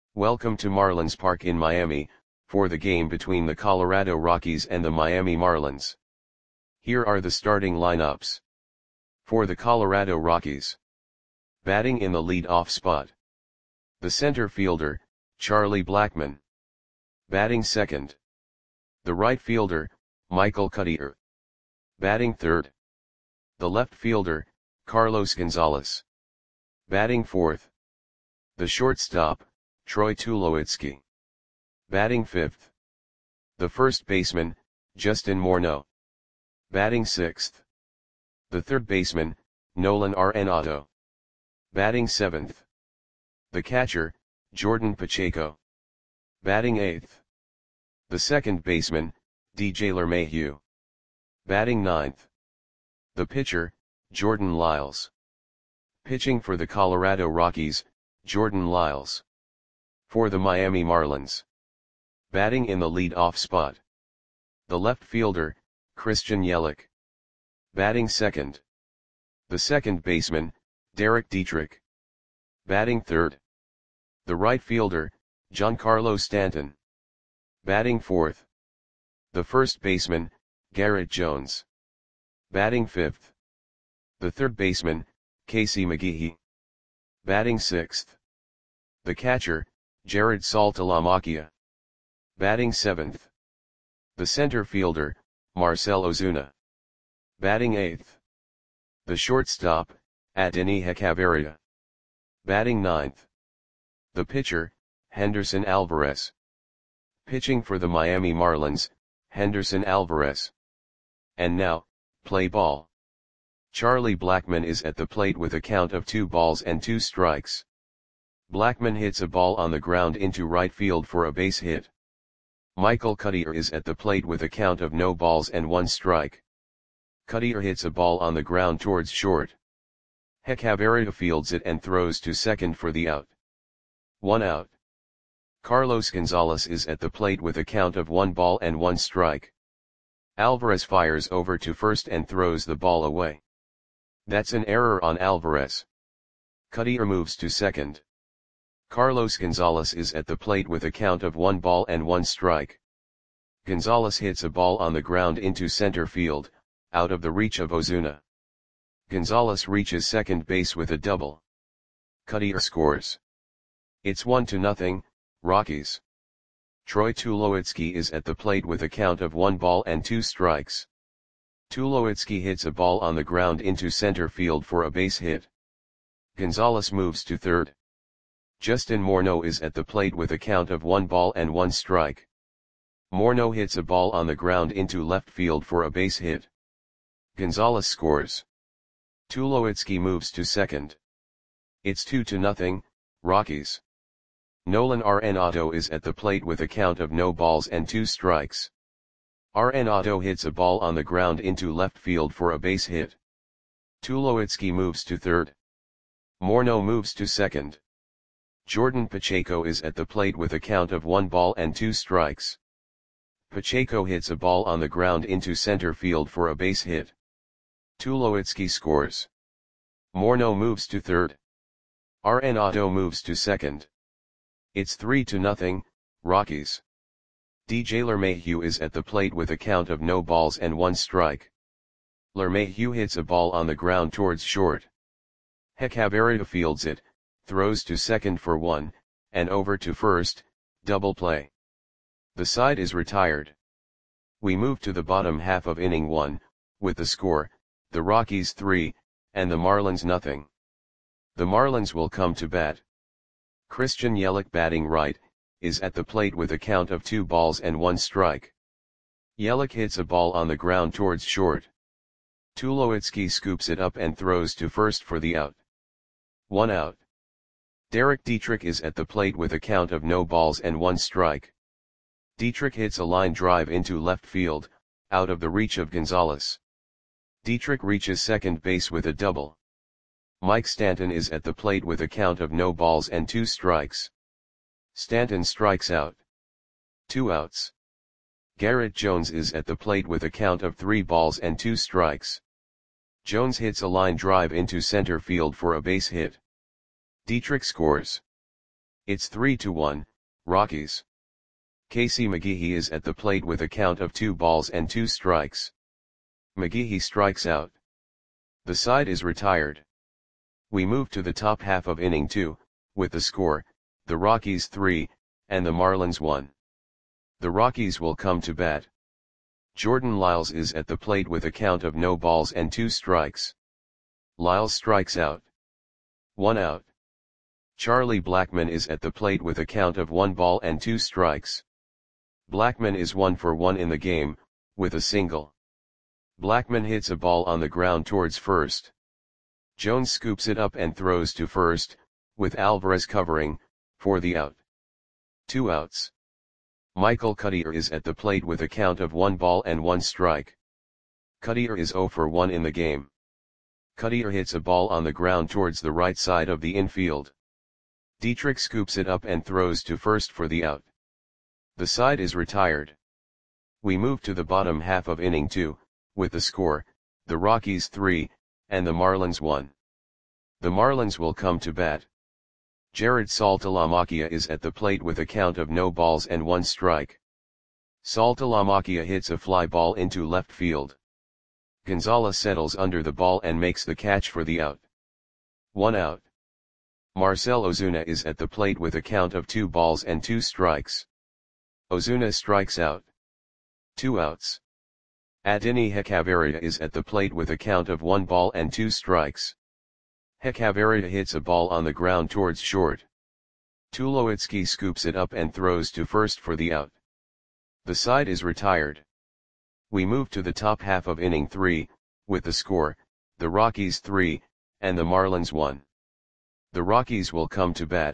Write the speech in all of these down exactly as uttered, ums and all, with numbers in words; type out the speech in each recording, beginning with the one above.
Welcome to Marlins Park in Miami, for the game between the Colorado Rockies and the Miami Marlins. Here are the starting lineups. For the Colorado Rockies. Batting in the lead-off spot. The center fielder, Charlie Blackmon. Batting second. The right fielder, Michael Cuddyer. Batting third. The left fielder, Carlos Gonzalez. Batting fourth. The shortstop, Troy Tulowitzki. Batting fifth. The first baseman, Justin Morneau. Batting sixth. The third baseman, Nolan Arenado. Batting seventh. The catcher, Jordan Pacheco. Batting eighth. The second baseman, D J LeMahieu. Batting ninth. The pitcher, Jordan Lyles. Pitching for the Colorado Rockies, Jordan Lyles. For the Miami Marlins. Batting in the lead-off spot. The left fielder, Christian Yelich. Batting second. The second baseman, Derek Dietrich. Batting third. The right fielder, Giancarlo Stanton. Batting fourth. The first baseman, Garrett Jones. Batting fifth. The third baseman, Casey McGehee. Batting sixth. The catcher, Jared Saltalamacchia. Batting seventh. The center fielder, Marcell Ozuna. Batting eighth. The shortstop, Adeiny Hechavarria. Batting ninth. The pitcher, Henderson Alvarez. Pitching for the Miami Marlins, Henderson Alvarez. And now, play ball. Charlie Blackmon is at the plate with a count of two balls and two strikes. Blackmon hits a ball on the ground into right field for a base hit. Michael Cuddyer is at the plate with a count of no balls and one strike. Cuddyer hits a ball on the ground towards short. Hechavarria fields it and throws to second for the out. One out. Carlos Gonzalez is at the plate with a count of one ball and one strike. Alvarez fires over to first and throws the ball away. That's an error on Alvarez. Cuddyer moves to second. Carlos Gonzalez is at the plate with a count of one ball and one strike. Gonzalez hits a ball on the ground into center field, out of the reach of Ozuna. Gonzalez reaches second base with a double. Cuddyer scores. It's one to nothing, Rockies. Troy Tulowitzki is at the plate with a count of one ball and two strikes. Tulowitzki hits a ball on the ground into center field for a base hit. Gonzalez moves to third. Justin Morneau is at the plate with a count of one ball and one strike. Morneau hits a ball on the ground into left field for a base hit. Gonzalez scores. Tulowitzki moves to second. It's two to nothing, Rockies. Nolan Arenado is at the plate with a count of no balls and two strikes. Arenado hits a ball on the ground into left field for a base hit. Tulowitzki moves to third. Morneau moves to second. Jordan Pacheco is at the plate with a count of one ball and two strikes. Pacheco hits a ball on the ground into center field for a base hit. Tulowitzki scores. Morneau moves to third. Arenado moves to second. It's three to nothing, Rockies. D J LeMahieu is at the plate with a count of no balls and one strike. LeMahieu hits a ball on the ground towards short. Hechavarria fields it, throws to second for one, and over to first, double play. The side is retired. We move to the bottom half of inning one, with the score, the Rockies three, and the Marlins nothing. The Marlins will come to bat. Christian Yelich batting right, is at the plate with a count of two balls and one strike. Yelich hits a ball on the ground towards short. Tulowitzki scoops it up and throws to first for the out. One out. Derek Dietrich is at the plate with a count of no balls and one strike. Dietrich hits a line drive into left field, out of the reach of Gonzalez. Dietrich reaches second base with a double. Mike Stanton is at the plate with a count of no balls and two strikes. Stanton strikes out. Two outs. Garrett Jones is at the plate with a count of three balls and two strikes. Jones hits a line drive into center field for a base hit. Dietrich scores. It's three to one, Rockies. Casey McGehee is at the plate with a count of two balls and two strikes. McGehee strikes out. The side is retired. We move to the top half of inning two, with the score, the Rockies three, and the Marlins one. The Rockies will come to bat. Jordan Lyles is at the plate with a count of no balls and two strikes. Lyles strikes out. One out. Charlie Blackmon is at the plate with a count of one ball and two strikes. Blackmon is one for one in the game, with a single. Blackmon hits a ball on the ground towards first. Jones scoops it up and throws to first, with Alvarez covering, for the out. Two outs. Michael Cuddyer is at the plate with a count of one ball and one strike. Cuddyer is zero for one in the game. Cuddyer hits a ball on the ground towards the right side of the infield. Dietrich scoops it up and throws to first for the out. The side is retired. We move to the bottom half of inning two, with the score, the Rockies three, and the Marlins one. The Marlins will come to bat. Jared Saltalamacchia is at the plate with a count of no balls and one strike. Saltalamacchia hits a fly ball into left field. Gonzalez settles under the ball and makes the catch for the out. One out. Marcell Ozuna is at the plate with a count of two balls and two strikes. Ozuna strikes out. Two outs. Adeiny Hechavarria is at the plate with a count of one ball and two strikes. Hechavarria hits a ball on the ground towards short. Tulowitzki scoops it up and throws to first for the out. The side is retired. We move to the top half of inning three, with the score, the Rockies three, and the Marlins one. The Rockies will come to bat.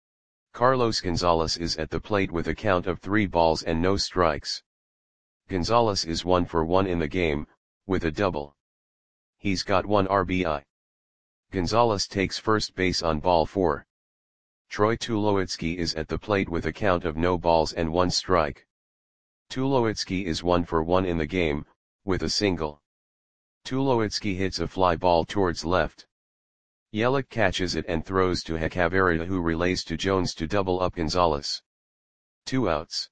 Carlos Gonzalez is at the plate with a count of three balls and no strikes. Gonzalez is one for one in the game, with a double. He's got one R B I. Gonzalez takes first base on ball four. Troy Tulowitzki is at the plate with a count of no balls and one strike. Tulowitzki is one for one in the game, with a single. Tulowitzki hits a fly ball towards left. Yelich catches it and throws to Hechavarria, who relays to Jones to double up Gonzalez. Two outs.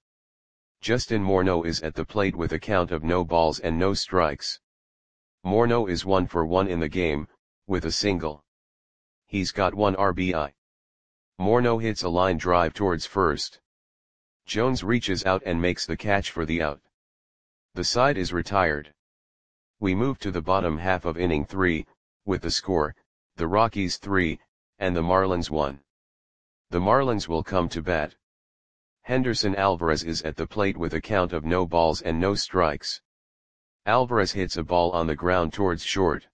Justin Morneau is at the plate with a count of no balls and no strikes. Morneau is one for one in the game, with a single. He's got one R B I. Morneau hits a line drive towards first. Jones reaches out and makes the catch for the out. The side is retired. We move to the bottom half of inning three, with the score, the Rockies three, and the Marlins one. The Marlins will come to bat. Henderson Alvarez is at the plate with a count of no balls and no strikes. Alvarez hits a ball on the ground towards short.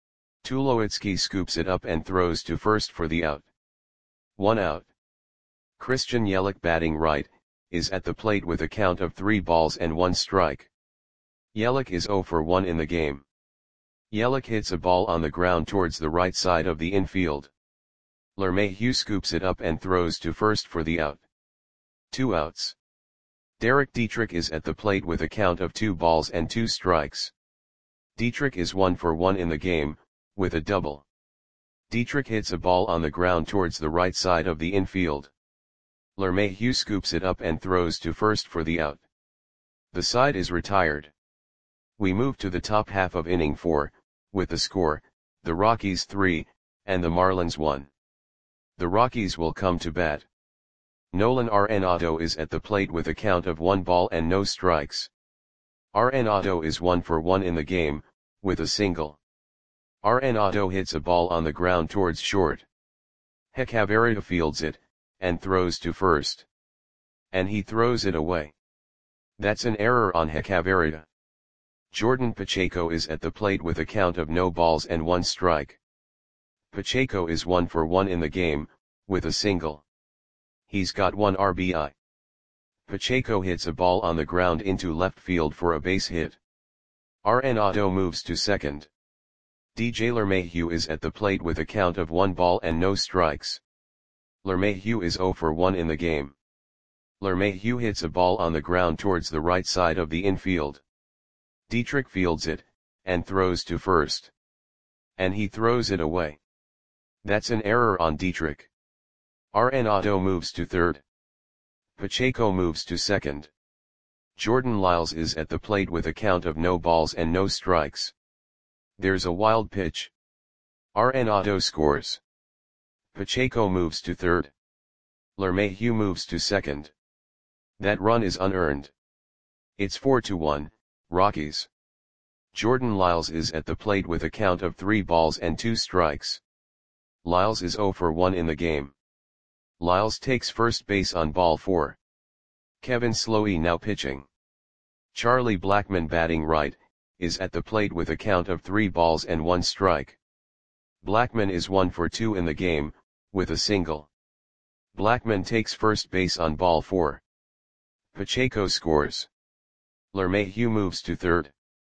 Tulowitzki scoops it up and throws to first for the out. One out. Christian Yelich, batting right, is at the plate with a count of three balls and one strike. Yelich is zero for one in the game. Yelich hits a ball on the ground towards the right side of the infield. LeMahieu scoops it up and throws to first for the out. Two outs. Derek Dietrich is at the plate with a count of two balls and two strikes. Dietrich is one for one in the game, with a double. Dietrich hits a ball on the ground towards the right side of the infield. LeMahieu scoops it up and throws to first for the out. The side is retired. We move to the top half of inning four, with the score, the Rockies three, and the Marlins one. The Rockies will come to bat. Nolan Arenado is at the plate with a count of one ball and no strikes. Arenado is one for one in the game, with a single. Arenado hits a ball on the ground towards short. Hechavarria fields it, and throws to first. And he throws it away. That's an error on Hechavarria. Jordan Pacheco is at the plate with a count of no balls and one strike. Pacheco is one for one in the game, with a single. He's got one R B I. Pacheco hits a ball on the ground into left field for a base hit. Arenado moves to second. D J LeMahieu is at the plate with a count of one ball and no strikes. LeMahieu is zero for one in the game. LeMahieu hits a ball on the ground towards the right side of the infield. Dietrich fields it, and throws to first. And he throws it away. That's an error on Dietrich. Arenado moves to third. Pacheco moves to second. Jordan Lyles is at the plate with a count of no balls and no strikes. There's a wild pitch. Arenado scores. Pacheco moves to third. LeMahieu moves to second. That run is unearned. It's four to one, Rockies. Jordan Lyles is at the plate with a count of three balls and two strikes. Lyles is zero for one in the game. Lyles takes first base on ball four. Kevin Slowey now pitching. Charlie Blackmon batting right, is at the plate with a count of three balls and one strike. Blackmon is one for two in the game, with a single. Blackmon takes first base on ball four. Pacheco scores. LeMahieu moves to third.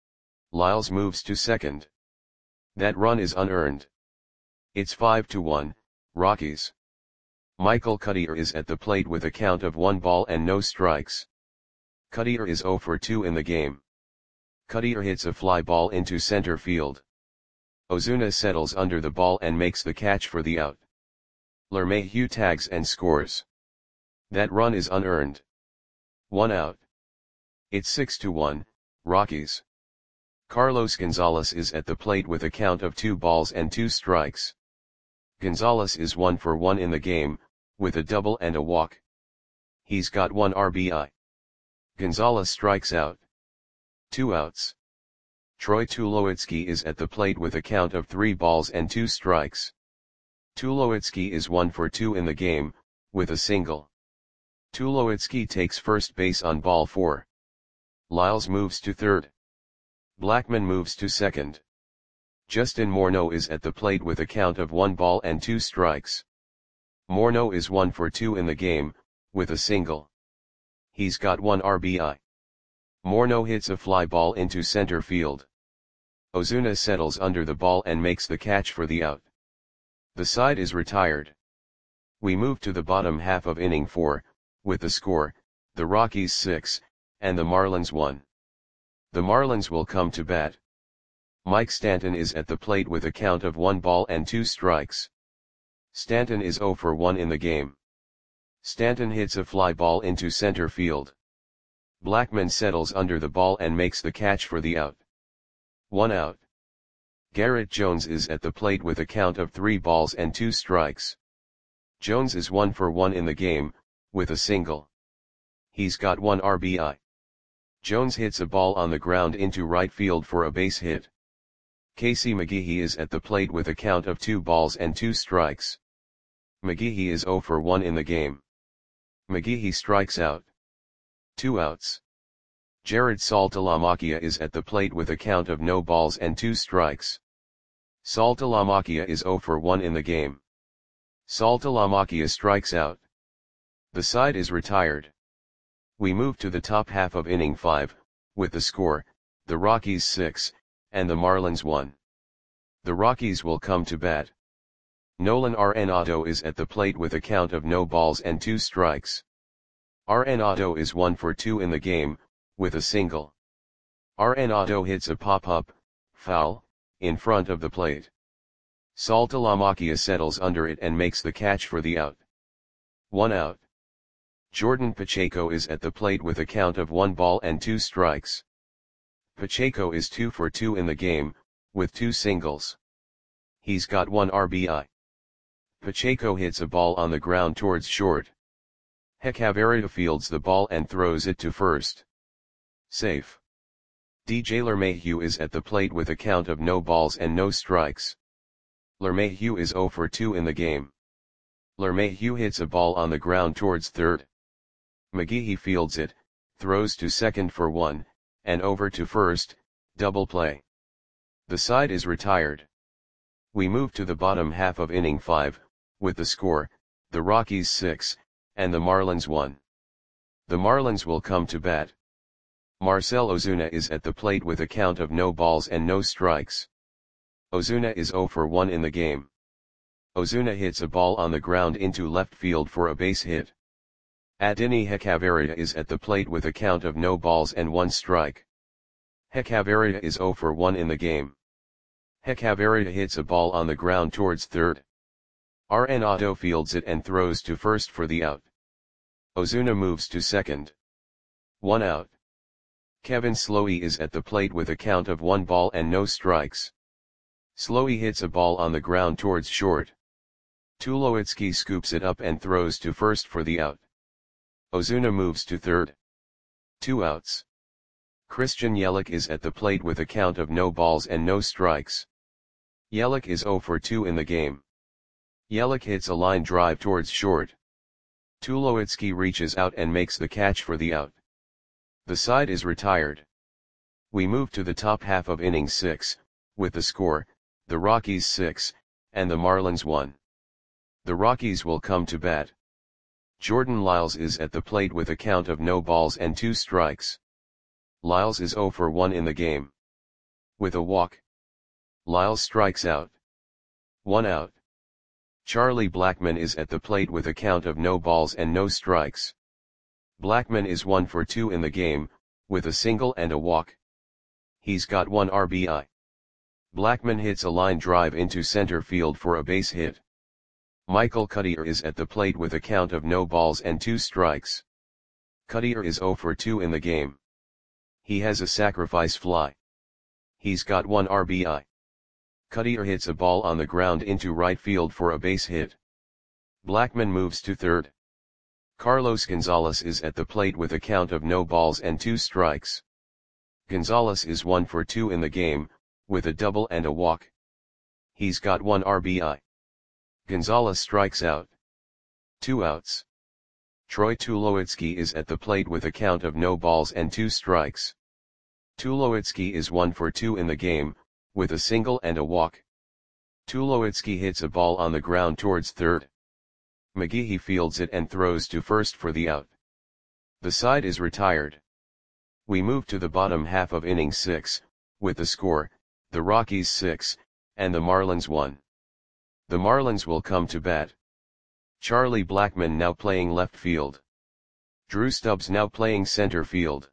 Lyles moves to second. That run is unearned. It's five to one, Rockies. Michael Cuddyer is at the plate with a count of one ball and no strikes. Cuddyer is zero for two in the game. Cuddyer hits a fly ball into center field. Ozuna settles under the ball and makes the catch for the out. LeMahieu tags and scores. That run is unearned. One out. It's six to one, Rockies. Carlos Gonzalez is at the plate with a count of two balls and two strikes. Gonzalez is one for one in the game, with a double and a walk. He's got one R B I. Gonzalez strikes out. Two outs. Troy Tulowitzki is at the plate with a count of three balls and two strikes. Tulowitzki is one for two in the game, with a single. Tulowitzki takes first base on ball four. Lyles moves to third. Blackmon moves to second. Justin Morneau is at the plate with a count of one ball and two strikes. Morneau is one for two in the game, with a single. He's got one R B I. Morneau hits a fly ball into center field. Ozuna settles under the ball and makes the catch for the out. The side is retired. We move to the bottom half of inning four, with the score, the Rockies six, and the Marlins one. The Marlins will come to bat. Mike Stanton is at the plate with a count of one ball and two strikes. Stanton is zero for one in the game. Stanton hits a fly ball into center field. Blackmon settles under the ball and makes the catch for the out. One out. Garrett Jones is at the plate with a count of three balls and two strikes. Jones is one for one in the game, with a single. He's got one R B I. Jones hits a ball on the ground into right field for a base hit. Casey McGehee is at the plate with a count of two balls and two strikes. McGehee is zero for one in the game. McGehee strikes out. Two outs. Jared Saltalamacchia is at the plate with a count of no balls and two strikes. Saltalamacchia is zero for one in the game. Saltalamacchia strikes out. The side is retired. We move to the top half of inning five, with the score, the Rockies six, and the Marlins one. The Rockies will come to bat. Nolan Arenado is at the plate with a count of no balls and two strikes. Arenado is one for two in the game, with a single. Arenado hits a pop-up, foul, in front of the plate. Saltalamacchia settles under it and makes the catch for the out. One out. Jordan Pacheco is at the plate with a count of one ball and two strikes. Pacheco is two for two in the game, with two singles. He's got one R B I. Pacheco hits a ball on the ground towards short. Hechavarria fields the ball and throws it to first. Safe. D J LeMahieu is at the plate with a count of no balls and no strikes. LeMahieu is zero for two in the game. LeMahieu hits a ball on the ground towards third. McGehee fields it, throws to second for one, and over to first, double play. The side is retired. We move to the bottom half of inning five, with the score, the Rockies six, and the Marlins one. The Marlins will come to bat. Marcell Ozuna is at the plate with a count of no balls and no strikes. Ozuna is zero for one in the game. Ozuna hits a ball on the ground into left field for a base hit. Adeiny Hechavarria is at the plate with a count of no balls and one strike. Hechavarria is zero for one in the game. Hechavarria hits a ball on the ground towards third. R N Otto fields it and throws to first for the out. Ozuna moves to second. One out. Kevin Slowey is at the plate with a count of one ball and no strikes. Slowey hits a ball on the ground towards short. Tulowitzki scoops it up and throws to first for the out. Ozuna moves to third. Two outs. Christian Yelich is at the plate with a count of no balls and no strikes. Yelich is zero for two in the game. Yelich hits a line drive towards short. Tulowitzki reaches out and makes the catch for the out. The side is retired. We move to the top half of inning six, with the score, the Rockies six, and the Marlins one. The Rockies will come to bat. Jordan Lyles is at the plate with a count of no balls and two strikes. Lyles is zero for one in the game. With a walk, Lyles strikes out. One out. Charlie Blackmon is at the plate with a count of no balls and no strikes. Blackmon is one for two in the game, with a single and a walk. He's got one R B I. Blackmon hits a line drive into center field for a base hit. Michael Cuddyer is at the plate with a count of no balls and two strikes. Cuddyer is zero for two in the game. He has a sacrifice fly. He's got one R B I. Cuddyer hits a ball on the ground into right field for a base hit. Blackmon moves to third. Carlos Gonzalez is at the plate with a count of no balls and two strikes. Gonzalez is one for two in the game, with a double and a walk. He's got one R B I. Gonzalez strikes out. Two outs. Troy Tulowitzki is at the plate with a count of no balls and two strikes. Tulowitzki is one for two in the game, with a single and a walk. Tulowitzki hits a ball on the ground towards third. McGehee fields it and throws to first for the out. The side is retired. We move to the bottom half of inning six, with the score, the Rockies six, and the Marlins one. The Marlins will come to bat. Charlie Blackmon now playing left field. Drew Stubbs now playing center field.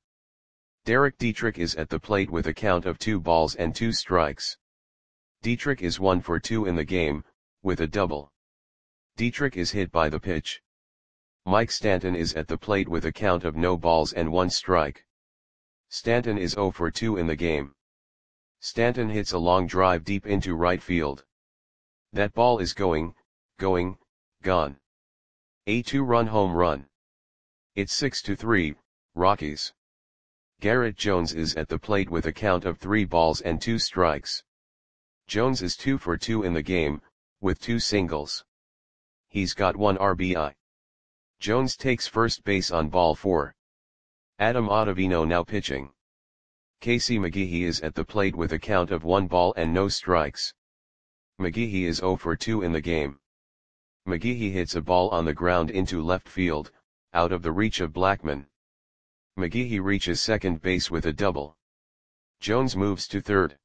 Derek Dietrich is at the plate with a count of two balls and two strikes. Dietrich is one for two in the game, with a double. Dietrich is hit by the pitch. Mike Stanton is at the plate with a count of no balls and one strike. Stanton is zero for two in the game. Stanton hits a long drive deep into right field. That ball is going, going, gone. A two-run home run. It's six to three, Rockies. Garrett Jones is at the plate with a count of three balls and two strikes. Jones is two for two in the game, with two singles. He's got one R B I. Jones takes first base on ball four. Adam Ottavino now pitching. Casey McGehee is at the plate with a count of one ball and no strikes. McGehee is zero for two in the game. McGehee hits a ball on the ground into left field, out of the reach of Blackmon. McGehee reaches second base with a double. Jones moves to third.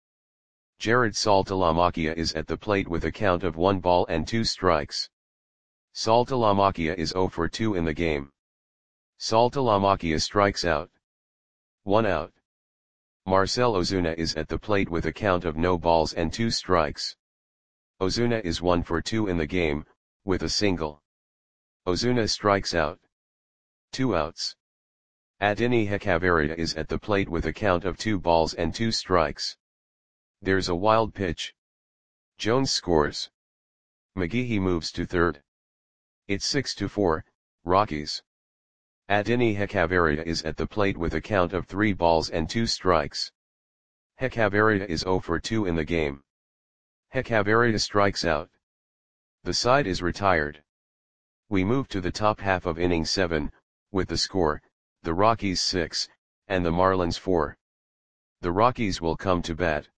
Jared Saltalamacchia is at the plate with a count of one ball and two strikes. Saltalamacchia is zero for two in the game. Saltalamacchia strikes out. One out. Marcell Ozuna is at the plate with a count of no balls and two strikes. Ozuna is one for two in the game, with a single. Ozuna strikes out. Two outs. Adeiny Hechavarria is at the plate with a count of two balls and two strikes. There's a wild pitch. Jones scores. McGehee moves to third. It's six to four, Rockies. Adeiny Hechavarria is at the plate with a count of three balls and two strikes. Hechavarria is zero for two in the game. Hechavarria strikes out. The side is retired. We move to the top half of inning seven, with the score, the Rockies six, and the Marlins four. The Rockies will come to bat.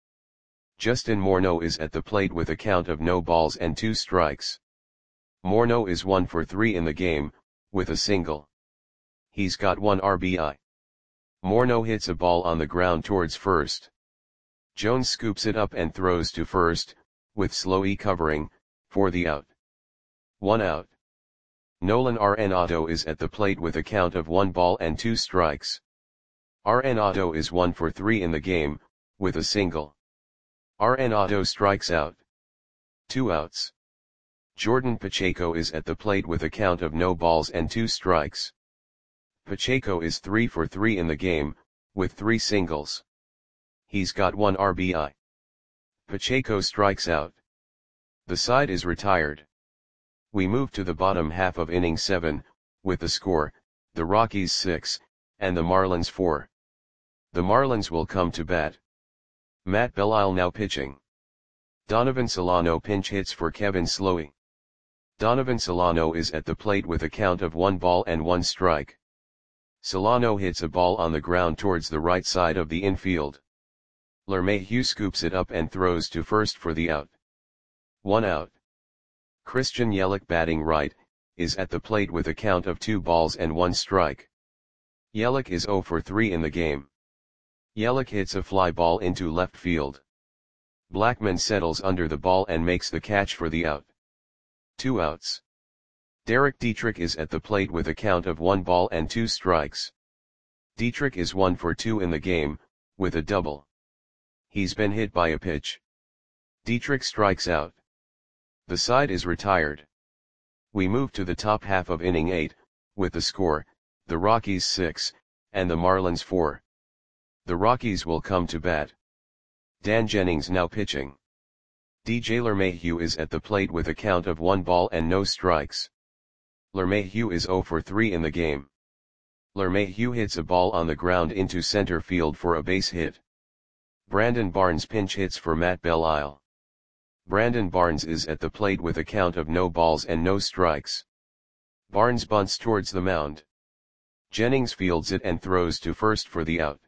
Justin Morneau is at the plate with a count of no balls and two strikes. Morneau is one for three in the game, with a single. He's got one R B I. Morneau hits a ball on the ground towards first. Jones scoops it up and throws to first, with Slowey covering, for the out. One out. Nolan Arenado is at the plate with a count of one ball and two strikes. Arenado is one for three in the game, with a single. Arenado strikes out. Two outs. Jordan Pacheco is at the plate with a count of no balls and two strikes. Pacheco is three for three in the game, with three singles. He's got one R B I. Pacheco strikes out. The side is retired. We move to the bottom half of inning seven, with the score, the Rockies six, and the Marlins four. The Marlins will come to bat. Matt Belisle now pitching. Donovan Solano pinch hits for Kevin Slowey. Donovan Solano is at the plate with a count of one ball and one strike. Solano hits a ball on the ground towards the right side of the infield. LeMahieu scoops it up and throws to first for the out. One out. Christian Yelich batting right, is at the plate with a count of two balls and one strike. Yelich is zero for three in the game. Yelich hits a fly ball into left field. Blackmon settles under the ball and makes the catch for the out. Two outs. Derek Dietrich is at the plate with a count of one ball and two strikes. Dietrich is one for two in the game, with a double. He's been hit by a pitch. Dietrich strikes out. The side is retired. We move to the top half of inning eight, with the score, the Rockies six, and the Marlins four. The Rockies will come to bat. Dan Jennings now pitching. D J LeMahieu is at the plate with a count of one ball and no strikes. LeMahieu is zero for three in the game. LeMahieu hits a ball on the ground into center field for a base hit. Brandon Barnes pinch hits for Matt Belisle. Brandon Barnes is at the plate with a count of no balls and no strikes. Barnes bunts towards the mound. Jennings fields it and throws to first for the out.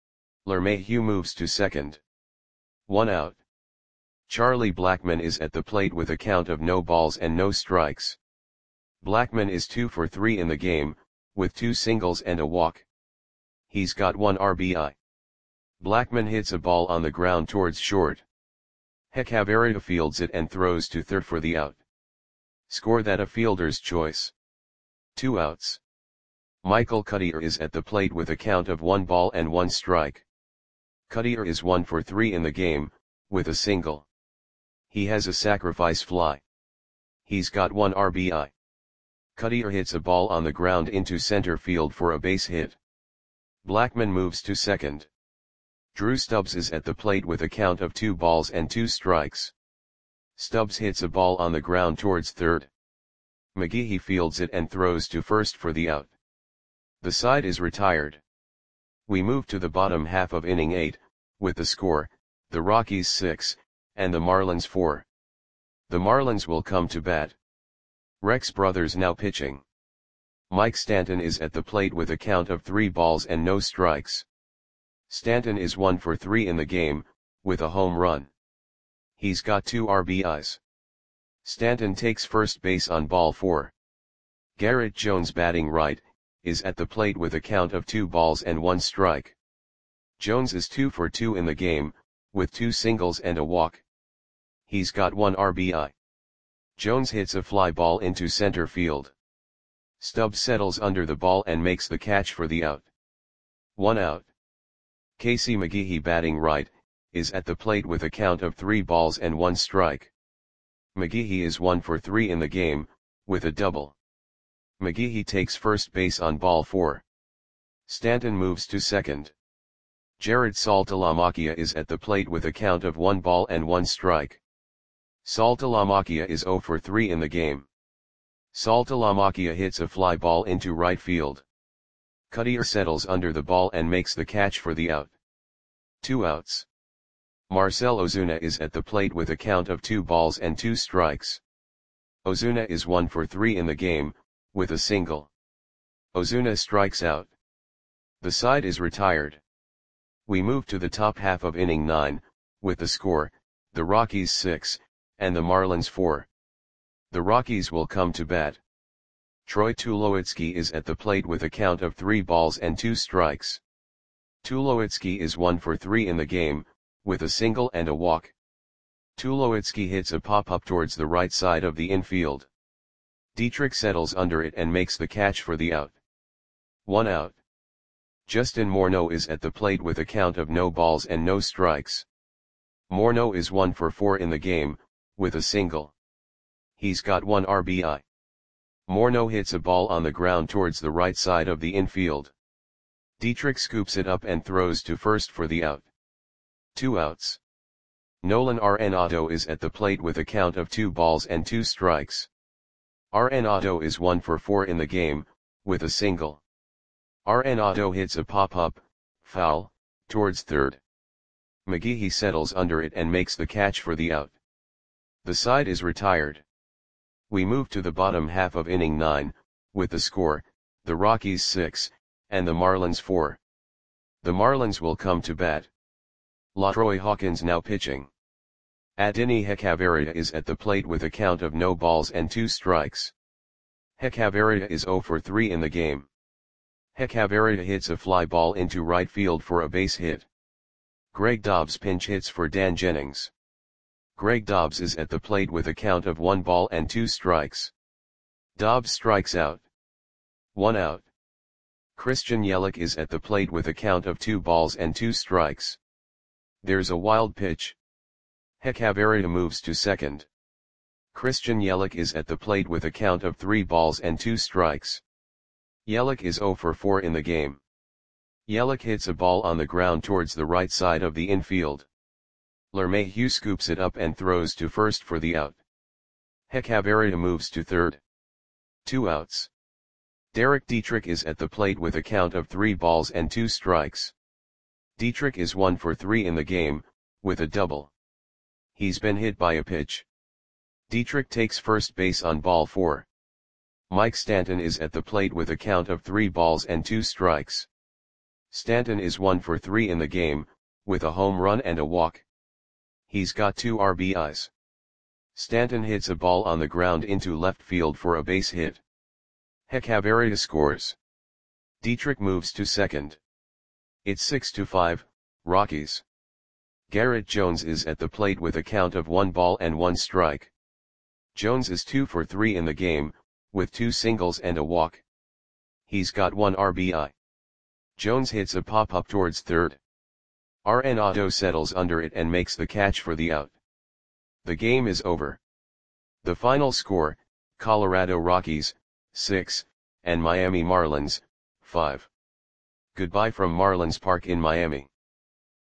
LeMahieu moves to second. One out. Charlie Blackmon is at the plate with a count of no balls and no strikes. Blackmon is two for three in the game, with two singles and a walk. He's got one R B I. Blackmon hits a ball on the ground towards short. Hechavarria fields it and throws to third for the out. Score that a fielder's choice. Two outs. Michael Cuddyer is at the plate with a count of one ball and one strike. Cuddyer is one for three in the game, with a single. He has a sacrifice fly. He's got one R B I. Cuddyer hits a ball on the ground into center field for a base hit. Blackmon moves to second. Drew Stubbs is at the plate with a count of two balls and two strikes. Stubbs hits a ball on the ground towards third. McGehee fields it and throws to first for the out. The side is retired. We move to the bottom half of inning eight, with the score, the Rockies six, and the Marlins four. The Marlins will come to bat. Rex Brothers now pitching. Mike Stanton is at the plate with a count of three balls and no strikes. Stanton is one for three in the game, with a home run. He's got two R B Is. Stanton takes first base on ball four. Garrett Jones batting right, is at the plate with a count of two balls and one strike. Jones is two for two in the game, with two singles and a walk. He's got one R B I. Jones hits a fly ball into center field. Stubbs settles under the ball and makes the catch for the out. One out. Casey McGehee batting right, is at the plate with a count of three balls and one strike. McGehee is one for three in the game, with a double. McGehee takes first base on ball four. Stanton moves to second. Jared Saltalamacchia is at the plate with a count of one ball and one strike. Saltalamacchia is zero for three in the game. Saltalamacchia hits a fly ball into right field. Cuddyer settles under the ball and makes the catch for the out. Two outs. Marcell Ozuna is at the plate with a count of two balls and two strikes. Ozuna is one for three in the game, with a single. Ozuna strikes out. The side is retired. We move to the top half of inning nine, with the score, the Rockies six, and the Marlins four. The Rockies will come to bat. Troy Tulowitzki is at the plate with a count of three balls and two strikes. Tulowitzki is one for three in the game, with a single and a walk. Tulowitzki hits a pop-up towards the right side of the infield. Dietrich settles under it and makes the catch for the out. One out. Justin Morneau is at the plate with a count of no balls and no strikes. Morneau is one for four in the game, with a single. He's got one R B I. Morneau hits a ball on the ground towards the right side of the infield. Dietrich scoops it up and throws to first for the out. Two outs. Nolan Arenado is at the plate with a count of two balls and two strikes. Arenado is one for four in the game, with a single. Arenado hits a pop-up, foul, towards third. McGehee settles under it and makes the catch for the out. The side is retired. We move to the bottom half of inning nine, with the score, the Rockies six, and the Marlins four. The Marlins will come to bat. LaTroy Hawkins now pitching. Adeiny Hechavarria is at the plate with a count of no balls and two strikes. Hechavarria is zero for three in the game. Hechavarria hits a fly ball into right field for a base hit. Greg Dobbs pinch hits for Dan Jennings. Greg Dobbs is at the plate with a count of one ball and two strikes. Dobbs strikes out. One out. Christian Yelich is at the plate with a count of two balls and two strikes. There's a wild pitch. Hechavarria moves to second. Christian Yelich is at the plate with a count of three balls and two strikes. Yelich is zero for four in the game. Yelich hits a ball on the ground towards the right side of the infield. LeMahieu scoops it up and throws to first for the out. Hechavarria moves to third. Two outs. Derek Dietrich is at the plate with a count of three balls and two strikes. Dietrich is one for three in the game, with a double. He's been hit by a pitch. Dietrich takes first base on ball four. Mike Stanton is at the plate with a count of three balls and two strikes. Stanton is one for three in the game, with a home run and a walk. He's got two R B Is. Stanton hits a ball on the ground into left field for a base hit. Hechavarria scores. Dietrich moves to second. It's six to five, Rockies. Garrett Jones is at the plate with a count of one ball and one strike. Jones is two for three in the game, with two singles and a walk. He's got one R B I. Jones hits a pop-up towards third. Arenado settles under it and makes the catch for the out. The game is over. The final score, Colorado Rockies, six, and Miami Marlins, five. Goodbye from Marlins Park in Miami.